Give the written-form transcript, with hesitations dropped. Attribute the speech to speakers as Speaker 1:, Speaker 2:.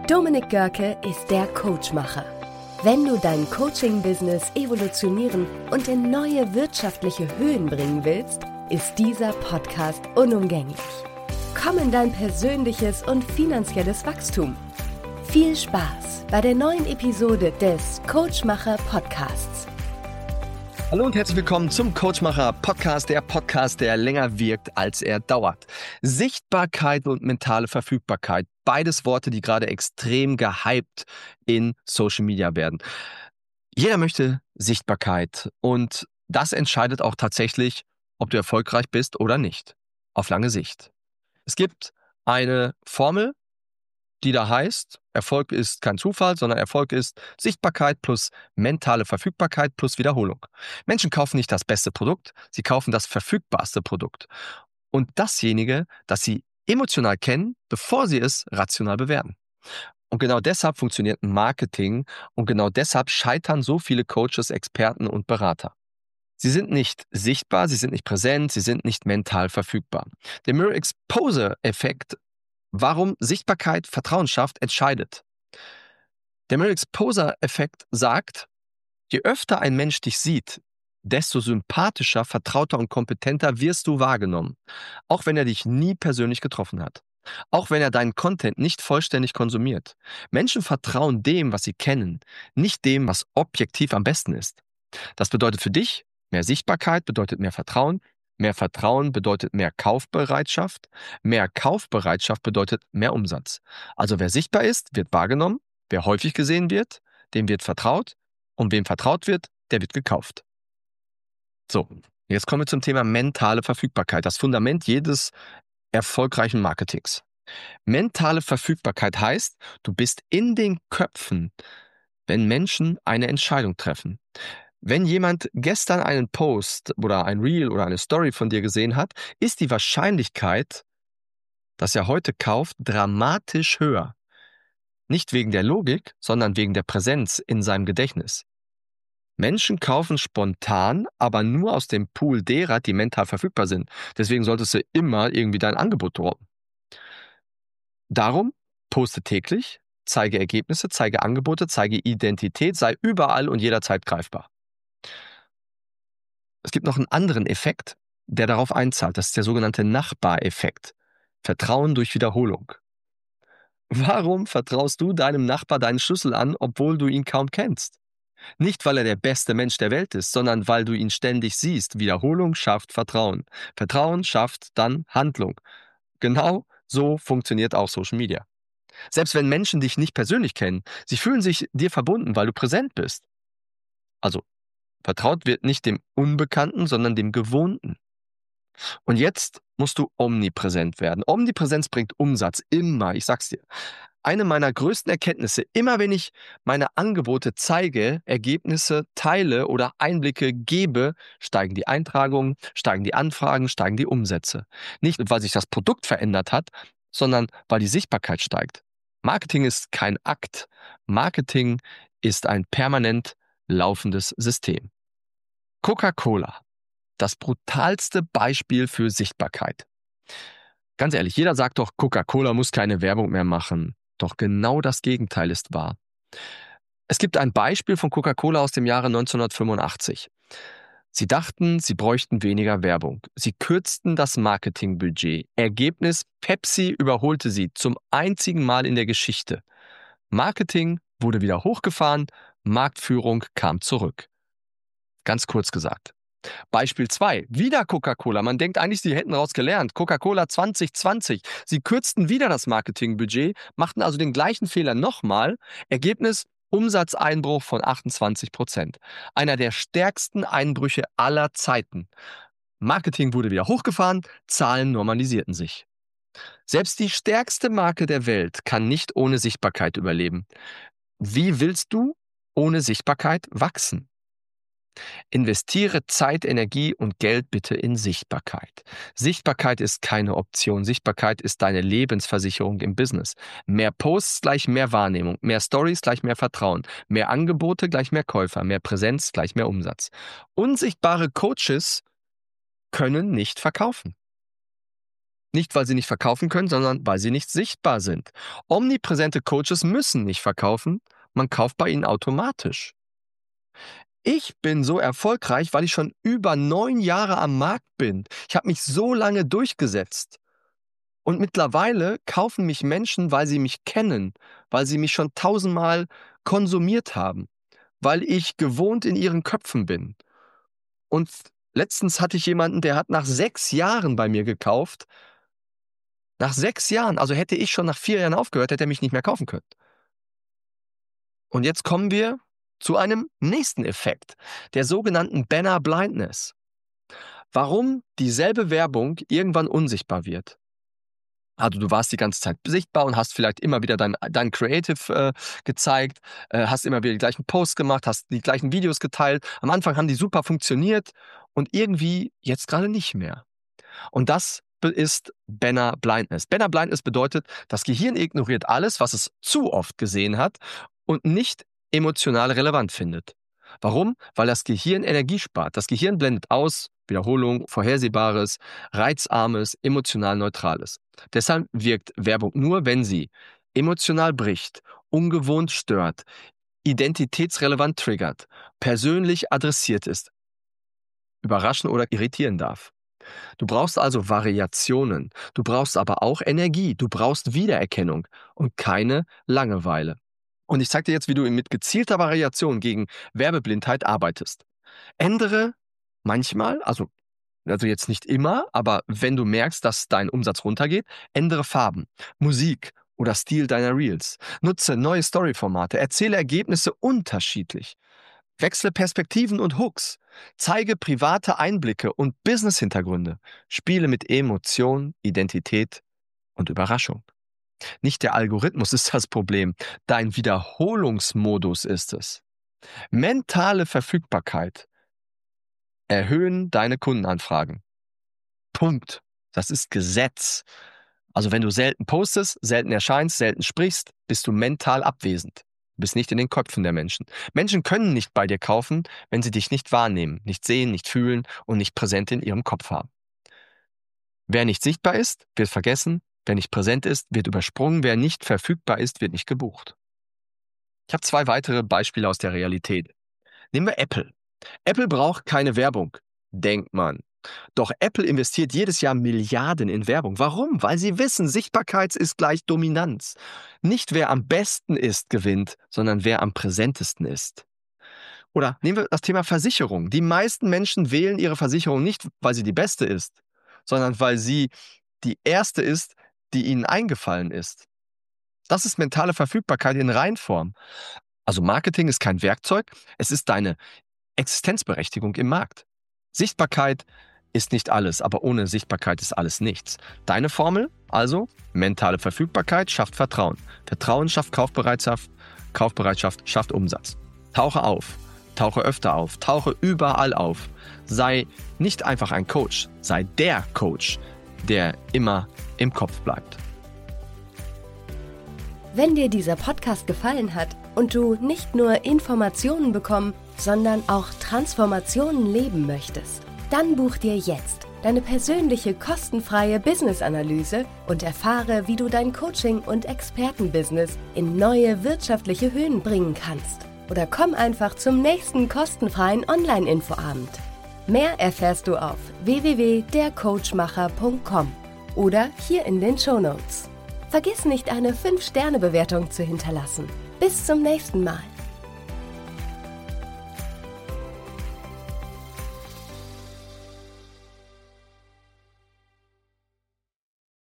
Speaker 1: Dominik Görke ist der Coachmacher. Wenn du dein Coaching-Business evolutionieren und in neue wirtschaftliche Höhen bringen willst, ist dieser Podcast unumgänglich. Komm in dein persönliches und finanzielles Wachstum. Viel Spaß bei der neuen Episode des Coachmacher Podcasts.
Speaker 2: Hallo und herzlich willkommen zum Coachmacher Podcast, der Podcast, der länger wirkt, als er dauert. Sichtbarkeit und mentale Verfügbarkeit, beides Worte, die gerade extrem gehypt in Social Media werden. Jeder möchte Sichtbarkeit und das entscheidet auch tatsächlich, ob du erfolgreich bist oder nicht, auf lange Sicht. Es gibt eine Formel, die da heißt, Erfolg ist kein Zufall, sondern Erfolg ist Sichtbarkeit plus mentale Verfügbarkeit plus Wiederholung. Menschen kaufen nicht das beste Produkt, sie kaufen das verfügbarste Produkt. Und dasjenige, das sie emotional kennen, bevor sie es rational bewerten. Und genau deshalb funktioniert Marketing und genau deshalb scheitern so viele Coaches, Experten und Berater. Sie sind nicht sichtbar, sie sind nicht präsent, sie sind nicht mental verfügbar. Der Mirror Exposure-Effekt, warum Sichtbarkeit Vertrauen schafft, entscheidet. Der Mirror Exposure-Effekt sagt, je öfter ein Mensch dich sieht, desto sympathischer, vertrauter und kompetenter wirst du wahrgenommen. Auch wenn er dich nie persönlich getroffen hat. Auch wenn er deinen Content nicht vollständig konsumiert. Menschen vertrauen dem, was sie kennen, nicht dem, was objektiv am besten ist. Das bedeutet für dich, mehr Sichtbarkeit bedeutet mehr Vertrauen. Mehr Vertrauen bedeutet mehr Kaufbereitschaft. Mehr Kaufbereitschaft bedeutet mehr Umsatz. Also wer sichtbar ist, wird wahrgenommen. Wer häufig gesehen wird, dem wird vertraut. Und wem vertraut wird, der wird gekauft. So, jetzt kommen wir zum Thema mentale Verfügbarkeit. Das Fundament jedes erfolgreichen Marketings. Mentale Verfügbarkeit heißt, du bist in den Köpfen, wenn Menschen eine Entscheidung treffen. Wenn jemand gestern einen Post oder ein Reel oder eine Story von dir gesehen hat, ist die Wahrscheinlichkeit, dass er heute kauft, dramatisch höher. Nicht wegen der Logik, sondern wegen der Präsenz in seinem Gedächtnis. Menschen kaufen spontan, aber nur aus dem Pool derer, die mental verfügbar sind. Deswegen solltest du immer irgendwie dein Angebot droppen. Darum poste täglich, zeige Ergebnisse, zeige Angebote, zeige Identität, sei überall und jederzeit greifbar. Es gibt noch einen anderen Effekt, der darauf einzahlt. Das ist der sogenannte Nachbareffekt. Vertrauen durch Wiederholung. Warum vertraust du deinem Nachbar deinen Schlüssel an, obwohl du ihn kaum kennst? Nicht, weil er der beste Mensch der Welt ist, sondern weil du ihn ständig siehst. Wiederholung schafft Vertrauen. Vertrauen schafft dann Handlung. Genau so funktioniert auch Social Media. Selbst wenn Menschen dich nicht persönlich kennen, sie fühlen sich dir verbunden, weil du präsent bist. Also, vertraut wird nicht dem Unbekannten, sondern dem Gewohnten. Und jetzt musst du omnipräsent werden. Omnipräsenz bringt Umsatz, immer, ich sag's dir. Eine meiner größten Erkenntnisse, immer wenn ich meine Angebote zeige, Ergebnisse teile oder Einblicke gebe, steigen die Eintragungen, steigen die Anfragen, steigen die Umsätze. Nicht, weil sich das Produkt verändert hat, sondern weil die Sichtbarkeit steigt. Marketing ist kein Akt. Marketing ist ein permanent laufendes System. Coca-Cola. Das brutalste Beispiel für Sichtbarkeit. Ganz ehrlich, jeder sagt doch, Coca-Cola muss keine Werbung mehr machen. Doch genau das Gegenteil ist wahr. Es gibt ein Beispiel von Coca-Cola aus dem Jahre 1985. Sie dachten, sie bräuchten weniger Werbung. Sie kürzten das Marketingbudget. Ergebnis: Pepsi überholte sie zum einzigen Mal in der Geschichte. Marketing wurde wieder hochgefahren, Marktführung kam zurück. Ganz kurz gesagt. Beispiel 2, wieder Coca-Cola. Man denkt eigentlich, sie hätten daraus gelernt. Coca-Cola 2020. Sie kürzten wieder das Marketingbudget, machten also den gleichen Fehler nochmal. Ergebnis: Umsatzeinbruch von 28%. Einer der stärksten Einbrüche aller Zeiten. Marketing wurde wieder hochgefahren, Zahlen normalisierten sich. Selbst die stärkste Marke der Welt kann nicht ohne Sichtbarkeit überleben. Wie willst du ohne Sichtbarkeit wachsen? Investiere Zeit, Energie und Geld bitte in Sichtbarkeit. Sichtbarkeit ist keine Option. Sichtbarkeit ist deine Lebensversicherung im Business. Mehr Posts gleich mehr Wahrnehmung. Mehr Stories gleich mehr Vertrauen. Mehr Angebote gleich mehr Käufer. Mehr Präsenz gleich mehr Umsatz. Unsichtbare Coaches können nicht verkaufen. Nicht, weil sie nicht verkaufen können, sondern weil sie nicht sichtbar sind. Omnipräsente Coaches müssen nicht verkaufen, man kauft bei ihnen automatisch. Ich bin so erfolgreich, weil ich schon über 9 Jahre am Markt bin. Ich habe mich so lange durchgesetzt. Und mittlerweile kaufen mich Menschen, weil sie mich kennen, weil sie mich schon 1000-mal konsumiert haben, weil ich gewohnt in ihren Köpfen bin. Und letztens hatte ich jemanden, der hat nach 6 Jahren bei mir gekauft. Nach 6 Jahren, also hätte ich schon nach 4 Jahren aufgehört, hätte er mich nicht mehr kaufen können. Und jetzt kommen wir zu einem nächsten Effekt, der sogenannten Banner Blindness. Warum dieselbe Werbung irgendwann unsichtbar wird. Also du warst die ganze Zeit sichtbar und hast vielleicht immer wieder dein Creative gezeigt, hast immer wieder die gleichen Posts gemacht, hast die gleichen Videos geteilt. Am Anfang haben die super funktioniert und irgendwie jetzt gerade nicht mehr. Und das ist Banner Blindness. Banner Blindness bedeutet, das Gehirn ignoriert alles, was es zu oft gesehen hat und nicht emotional relevant findet. Warum? Weil das Gehirn Energie spart. Das Gehirn blendet aus Wiederholung, Vorhersehbares, Reizarmes, emotional Neutrales. Deshalb wirkt Werbung nur, wenn sie emotional bricht, ungewohnt stört, identitätsrelevant triggert, persönlich adressiert ist, überraschen oder irritieren darf. Du brauchst also Variationen, du brauchst aber auch Energie, du brauchst Wiedererkennung und keine Langeweile. Und ich zeige dir jetzt, wie du mit gezielter Variation gegen Werbeblindheit arbeitest. Ändere manchmal, also jetzt nicht immer, aber wenn du merkst, dass dein Umsatz runtergeht, ändere Farben, Musik oder Stil deiner Reels. Nutze neue Storyformate, erzähle Ergebnisse unterschiedlich. Wechsle Perspektiven und Hooks. Zeige private Einblicke und Business-Hintergründe. Spiele mit Emotion, Identität und Überraschung. Nicht der Algorithmus ist das Problem, dein Wiederholungsmodus ist es. Mentale Verfügbarkeit erhöhen deine Kundenanfragen. Punkt. Das ist Gesetz. Also wenn du selten postest, selten erscheinst, selten sprichst, bist du mental abwesend. Du bist nicht in den Köpfen der Menschen. Menschen können nicht bei dir kaufen, wenn sie dich nicht wahrnehmen, nicht sehen, nicht fühlen und nicht präsent in ihrem Kopf haben. Wer nicht sichtbar ist, wird vergessen. Wer nicht präsent ist, wird übersprungen. Wer nicht verfügbar ist, wird nicht gebucht. Ich habe 2 weitere Beispiele aus der Realität. Nehmen wir Apple. Apple braucht keine Werbung, denkt man. Doch Apple investiert jedes Jahr Milliarden in Werbung. Warum? Weil sie wissen, Sichtbarkeit ist gleich Dominanz. Nicht wer am besten ist, gewinnt, sondern wer am präsentesten ist. Oder nehmen wir das Thema Versicherung. Die meisten Menschen wählen ihre Versicherung nicht, weil sie die beste ist, sondern weil sie die erste ist, die ihnen eingefallen ist. Das ist mentale Verfügbarkeit in Reinform. Also Marketing ist kein Werkzeug, es ist deine Existenzberechtigung im Markt. Sichtbarkeit ist nicht alles, aber ohne Sichtbarkeit ist alles nichts. Deine Formel, also mentale Verfügbarkeit schafft Vertrauen. Vertrauen schafft Kaufbereitschaft, Kaufbereitschaft schafft Umsatz. Tauche auf, tauche öfter auf, tauche überall auf. Sei nicht einfach ein Coach, sei der Coach, der immer im Kopf bleibt.
Speaker 1: Wenn dir dieser Podcast gefallen hat und du nicht nur Informationen bekommen, sondern auch Transformationen leben möchtest, dann buch dir jetzt deine persönliche kostenfreie Business-Analyse und erfahre, wie du dein Coaching- und Expertenbusiness in neue wirtschaftliche Höhen bringen kannst. Oder komm einfach zum nächsten kostenfreien Online-Infoabend. Mehr erfährst du auf www.dercoachmacher.com oder hier in den Shownotes. Vergiss nicht, eine 5-Sterne-Bewertung zu hinterlassen. Bis zum nächsten Mal.